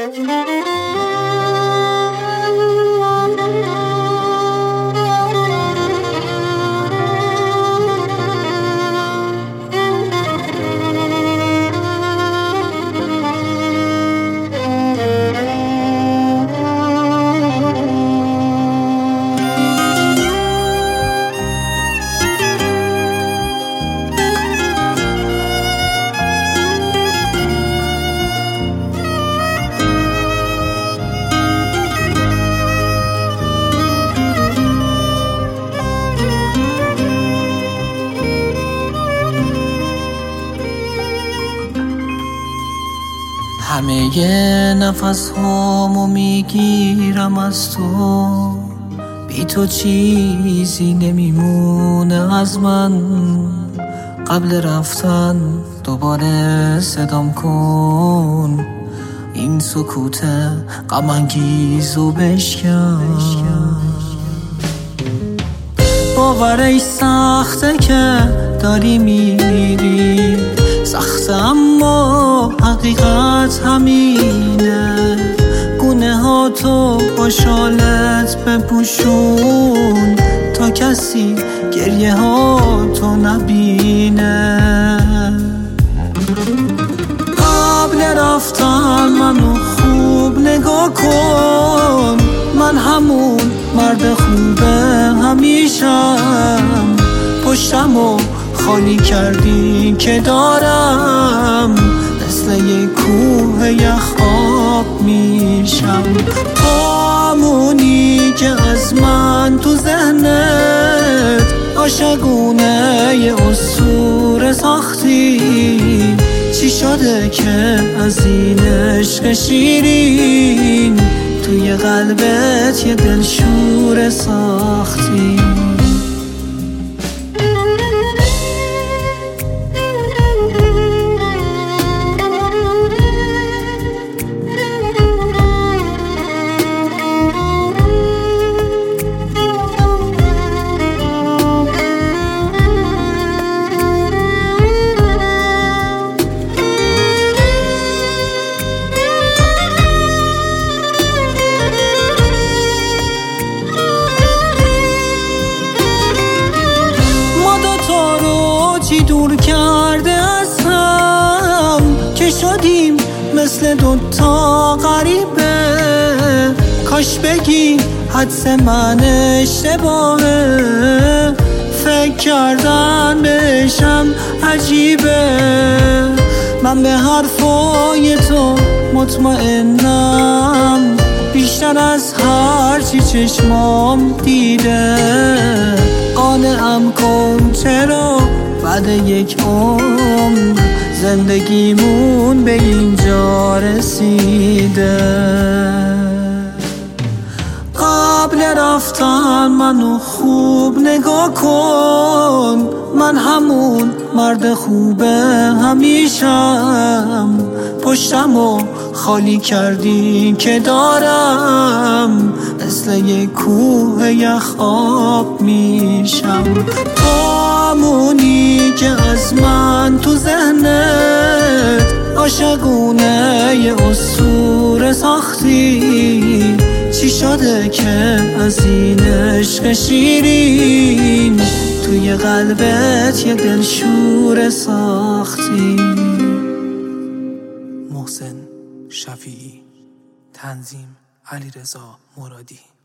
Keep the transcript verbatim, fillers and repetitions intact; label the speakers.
Speaker 1: همه ی نفس هامو میگیرم از تو، بی تو چیزی نمیمونه از من. قبل رفتن دوباره صدام کن، این سکوت غم انگیزو بشکن. باورش سخته که داری میری، سخته اما حقیقت همینه. گونه ها تو با شالت بپوشون تا کسی گریه ها تو نبینه. قبل رفتن منو خوب نگاه کن، من همون مرد خوبه همیشم. پشتمو خالی کردی که دارم، مثل یه کوه یخ آب میشم. تو همونی که از من تو ذهنت عاشقونه یه اسطوره ساختی. چی شده که از این عشق شیرین توی قلبت یه دلشوره ساختی؟ دور کرده از هم که شدیم مثل دوتا غریبه. کاش بگی حدس من اشتباهه، فکر کردن بهشم عجیبه. من به حرفای تو مطمئنم، بیشتر از هرچی چشمام دیده. قانعم کن چرا بعد یک عمر زندگیمون به اینجا رسیده. قبل رفتن منو خوب نگاه کن، من همون مرد خوبه همیشم. پشتمو خالی کردی که دارم، مثل یه کوه یخ آب میشم. تو همونی که از من تو ذهنت عاشقونه یه اسطوره ساختی. چی شده که از این عشق شیرین توی قلبت یه دلشوره ساختی؟
Speaker 2: محسن شفیعی، تنظیم علیرضا مرادی.